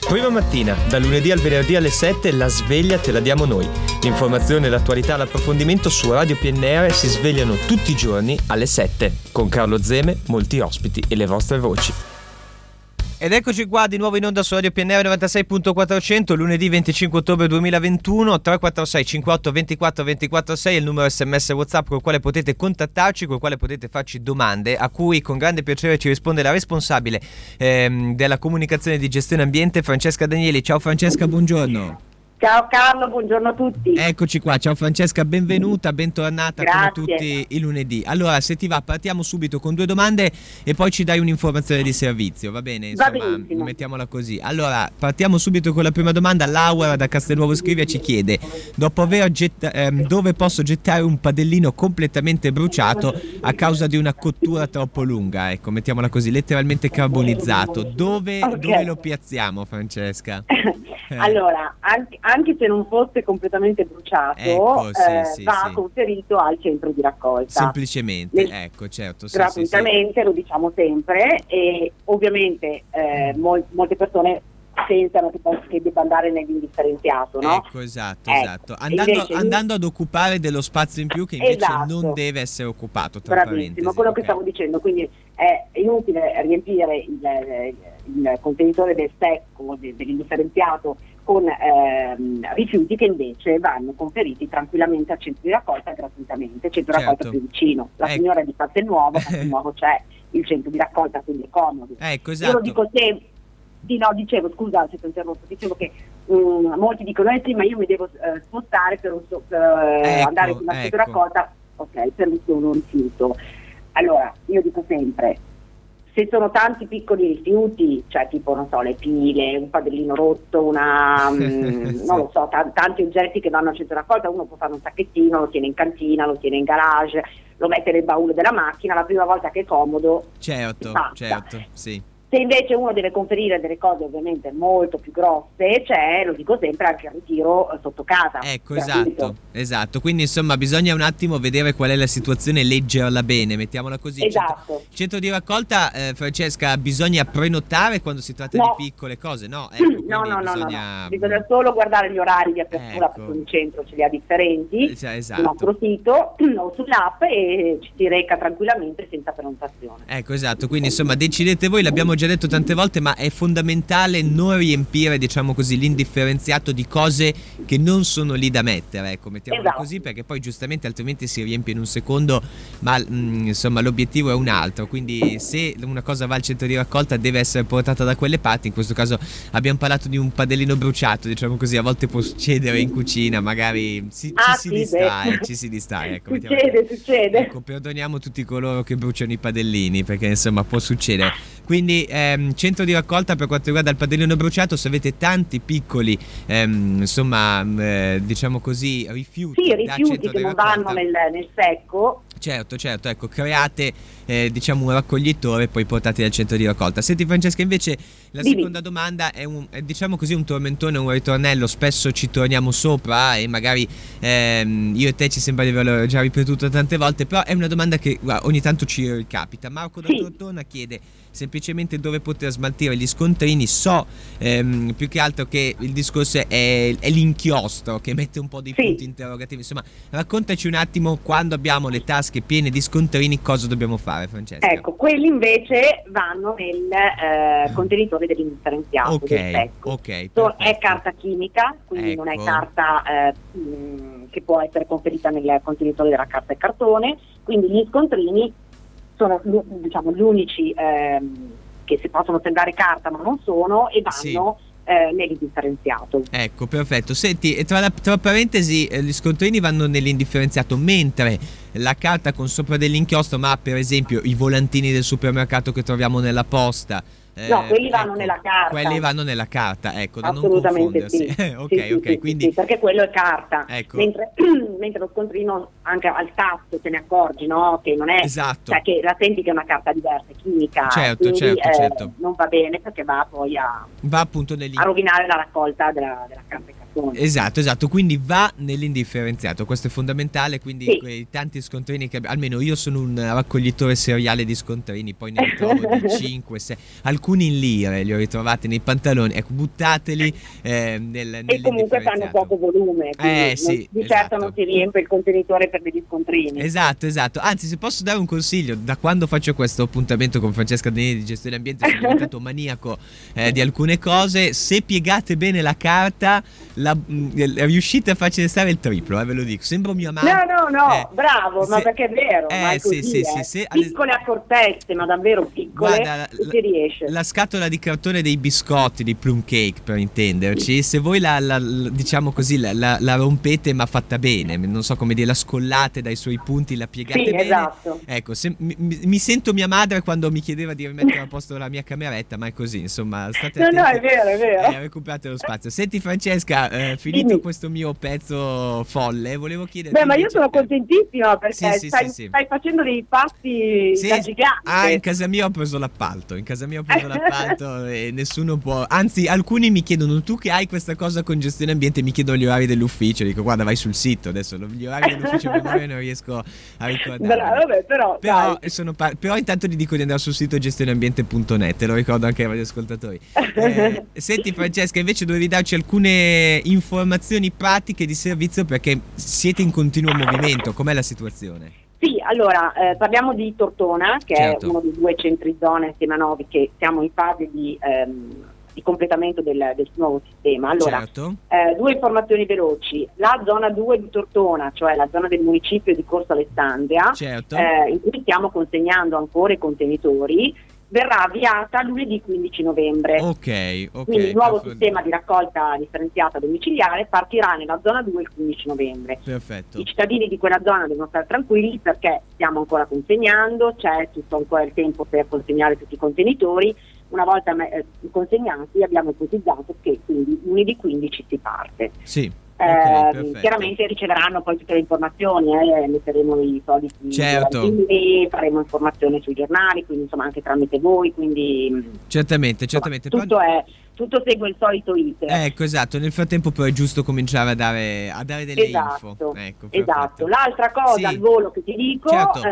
Prima mattina, da lunedì al venerdì alle 7, la sveglia te la diamo noi. L'informazione, l'attualità, l'approfondimento su Radio PNR si svegliano tutti i giorni alle 7. Con Carlo Zeme, molti ospiti e le vostre voci. Ed eccoci qua di nuovo in onda su Radio PNR 96.400, lunedì 25 ottobre 2021, 346 58 24 24 6 è il numero SMS WhatsApp col quale potete contattarci, col quale potete farci domande, a cui con grande piacere ci risponde la responsabile della comunicazione di gestione ambiente, Francesca Danieli. Ciao Francesca, buongiorno. Ciao Carlo, buongiorno a tutti. Eccoci qua, ciao Francesca, benvenuta, bentornata. Grazie. Come tutti i lunedì. Allora, se ti va, partiamo subito con 2 domande e poi ci dai un'informazione di servizio, va bene? Va Insomma, benissimo. mettiamola così. Allora, partiamo subito con la prima domanda. Laura da Castelnuovo Scrivia ci chiede: dopo aver dove posso gettare un padellino completamente bruciato a causa di una cottura troppo lunga? Ecco, mettiamola così, letteralmente carbonizzato. Dove lo piazziamo, Francesca? Allora, anche se non fosse completamente bruciato, ecco, sì, va conferito al centro di raccolta. Semplicemente, ecco, certo. Gratuitamente, lo diciamo sempre, e ovviamente molte persone pensano che debba andare nell'indifferenziato, no? Ecco, esatto. Andando ad occupare dello spazio in più che invece non deve essere occupato, tra Bravissimo, quello che stavo dicendo, quindi è inutile riempire il contenitore del secco, dell'indifferenziato con rifiuti che invece vanno conferiti tranquillamente al centro di raccolta gratuitamente, centro di raccolta più vicino. La signora è di Castelnuovo c'è il centro di raccolta, quindi è comodo. Ecco, esatto. Io lo dico sempre. Dicevo, scusa se ti ho interrotto, dicevo che molti dicono sì, ma io mi devo spostare per andare sulla centro di raccolta, ok, per un solo rifiuto. Allora, io dico sempre, se sono tanti piccoli rifiuti, cioè tipo, non so, le pile, un padellino rotto, non lo so, tanti oggetti che vanno al centro di raccolta, uno può fare un sacchettino, lo tiene in cantina, lo tiene in garage, lo mette nel baule della macchina, la prima volta che è comodo. Certo, sì. Se invece uno deve conferire delle cose ovviamente molto più grosse, c'è, lo dico sempre, anche il ritiro sotto casa. Ecco, esatto. Quindi insomma bisogna un attimo vedere qual è la situazione e leggerla bene, mettiamola così. Esatto. Centro di raccolta, Francesca, bisogna prenotare quando si tratta di piccole cose? No, ecco, no. Bisogna solo guardare gli orari di apertura, perché un centro ce li ha differenti sul nostro sito o sull'app, e ci si reca tranquillamente senza prenotazione. Ecco, esatto, quindi insomma decidete voi, l'abbiamo già detto tante volte, ma è fondamentale non riempire, diciamo così, l'indifferenziato di cose che non sono lì da mettere, ecco, mettiamola così, perché poi giustamente altrimenti si riempie in un secondo, ma insomma l'obiettivo è un altro, quindi se una cosa va al centro di raccolta deve essere portata da quelle parti. In questo caso abbiamo parlato di un padellino bruciato, diciamo così, a volte può succedere in cucina, magari ci si distrae, ecco, succede. Ecco, perdoniamo tutti coloro che bruciano i padellini, perché insomma può succedere. Quindi centro di raccolta per quanto riguarda il padellino bruciato, se avete tanti piccoli diciamo così rifiuti che non vanno nel secco, certo, ecco, create diciamo un raccoglitore e poi portate al centro di raccolta. Senti Francesca, invece la seconda domanda è diciamo così un tormentone, un ritornello, spesso ci torniamo sopra e magari io e te ci sembra di averlo già ripetuto tante volte, però è una domanda che ogni tanto ci ricapita. Marco da Tortona chiede semplicemente dove poter smaltire gli scontrini. Più che altro che il discorso è l'inchiostro che mette un po' di punti interrogativi. Insomma, raccontaci un attimo, quando abbiamo le tasche piene di scontrini, cosa dobbiamo fare, Francesca? Ecco, quelli invece vanno nel contenitore dell'indifferenziato del secco. È carta chimica, quindi non è carta che può essere conferita nel contenitore della carta e cartone, quindi gli scontrini sono, diciamo, gli unici che si possono sembrare carta ma non sono, e vanno nell'indifferenziato. Ecco, perfetto. Senti, tra parentesi, gli scontrini vanno nell'indifferenziato, mentre la carta con sopra dell'inchiostro, ma per esempio i volantini del supermercato che troviamo nella posta, no, quelli vanno nella carta. Quelli vanno nella carta, ecco, da non assolutamente confondersi. Ok, quindi sì, perché quello è carta. Ecco. Mentre lo scontrino, anche al tasto te ne accorgi, no? Che non è, cioè che la senti che è una carta diversa, è chimica. Certo. Non va bene, perché va poi a appunto a rovinare la raccolta della carta. Esatto, quindi va nell'indifferenziato, questo è fondamentale, quindi sì. Quei tanti scontrini che almeno io sono un raccoglitore seriale di scontrini, poi ne ritrovo di 5, 6, alcuni in lire li ho ritrovati nei pantaloni, ecco, buttateli e comunque fanno poco volume, sì, di certo non si riempie il contenitore per degli scontrini. Esatto, anzi, se posso dare un consiglio, da quando faccio questo appuntamento con Francesca Danini di Gestione Ambiente sono diventato maniaco di alcune cose. Se piegate bene la carta riuscite a farci stare il triplo, ve lo dico, sembro mia mamma. No, bravo, ma perché è vero, ma è così, sì. Piccole accortezze, ma davvero piccole. Guarda, si riesce. La scatola di cartone dei biscotti, di plum cake per intenderci, se voi diciamo così la rompete ma fatta bene, non so come dire, la scollate dai suoi punti, la piegate bene, esatto. Ecco, mi sento mia madre quando mi chiedeva di rimettere a posto la mia cameretta, ma è così, insomma, state attenti. No, è vero. Recuperate lo spazio. Senti Francesca, finito questo mio pezzo folle, volevo chiederti. Ma io sono contentissima perché stai facendo dei passi da gigante. In casa mia ho preso l'appalto e nessuno può, anzi alcuni mi chiedono: tu che hai questa cosa con Gestione Ambiente, mi chiedono gli orari dell'ufficio, dico guarda vai sul sito, adesso gli orari dell'ufficio memoria non riesco a ricordare. Però intanto gli dico di andare sul sito gestioneambiente.net, lo ricordo anche agli ascoltatori. Senti Francesca, invece dovevi darci alcune informazioni pratiche di servizio perché siete in continuo movimento, com'è la situazione? Sì, allora parliamo di Tortona, che è uno dei 2 centri zona insieme a Novi, che siamo in fase di completamento del nuovo sistema. Allora, 2 informazioni veloci. La zona 2 di Tortona, cioè la zona del municipio di Corso Alessandria, in cui stiamo consegnando ancora i contenitori, verrà avviata lunedì 15 novembre. Ok. Quindi il nuovo sistema di raccolta differenziata domiciliare partirà nella zona 2 il 15 novembre. Perfetto. I cittadini di quella zona devono stare tranquilli perché stiamo ancora consegnando, c'è tutto ancora il tempo per consegnare tutti i contenitori. Una volta consegnati abbiamo ipotizzato che quindi lunedì 15 si parte. Sì. Chiaramente riceveranno poi tutte le informazioni, metteremo i soliti faremo informazioni sui giornali, quindi insomma anche tramite voi, quindi certamente tutto segue il solito iter. Ecco, esatto, nel frattempo poi è giusto cominciare a dare delle info. Ecco, esatto. L'altra cosa al volo che ti dico,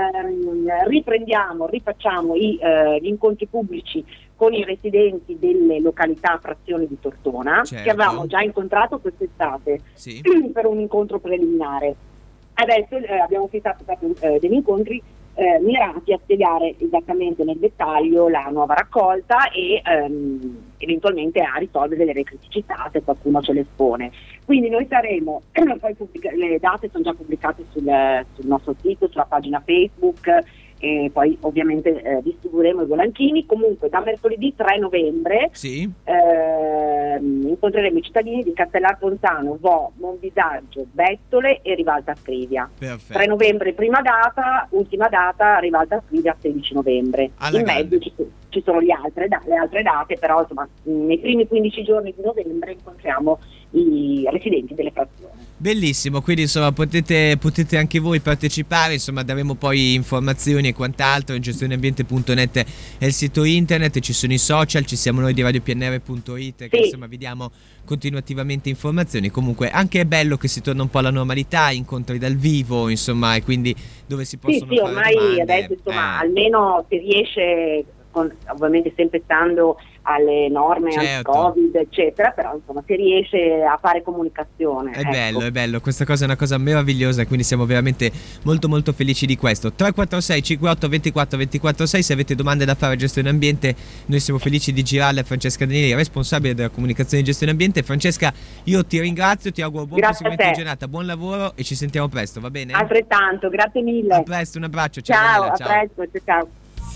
rifacciamo gli incontri pubblici con i residenti delle località frazioni di Tortona, che avevamo già incontrato quest'estate per un incontro preliminare. Adesso abbiamo fissato degli incontri mirati a spiegare esattamente nel dettaglio la nuova raccolta e eventualmente a risolvere delle criticità se qualcuno ce le espone. Quindi noi saremo, poi le date sono già pubblicate sul nostro sito, sulla pagina Facebook, e poi ovviamente distribuiremo i volantini. Comunque da mercoledì 3 novembre incontreremo i cittadini di Castellarpontano, Vo, Monbisaggio, Bettole e Rivalta Scrivia. 3 novembre prima data, ultima data Rivalta Scrivia 16 novembre. In mezzo ci sono le altre date, però insomma nei primi 15 giorni di novembre incontriamo i residenti delle frazioni. Bellissimo, quindi insomma potete anche voi partecipare, insomma daremo poi informazioni e quant'altro. Gestioneambiente.net è il sito internet, ci sono i social, ci siamo noi di radiopnr.it che insomma vi diamo continuativamente informazioni. Comunque anche è bello che si torna un po' alla normalità, incontri dal vivo, insomma, e quindi dove si possono fare ormai domande. Adesso insomma almeno si riesce, ovviamente sempre stando alle norme anti-Covid eccetera, però insomma si riesce a fare comunicazione. È bello, questa cosa è una cosa meravigliosa e quindi siamo veramente molto molto felici di questo. 346 58 24 24 6, se avete domande da fare a Gestione Ambiente noi siamo felici di girarle a Francesca Danili, responsabile della comunicazione di Gestione Ambiente. Francesca, io ti ringrazio, ti auguro buon proseguimento di giornata, buon lavoro e ci sentiamo presto, va bene? Altrettanto, grazie mille. A presto, un abbraccio, ciao. A presto, ciao.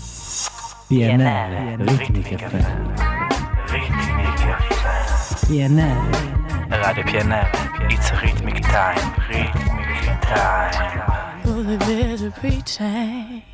PNR, Ritmiche FM. PNR, Radio PNR, it's Rhythmic Time. Oh, there's a pretend.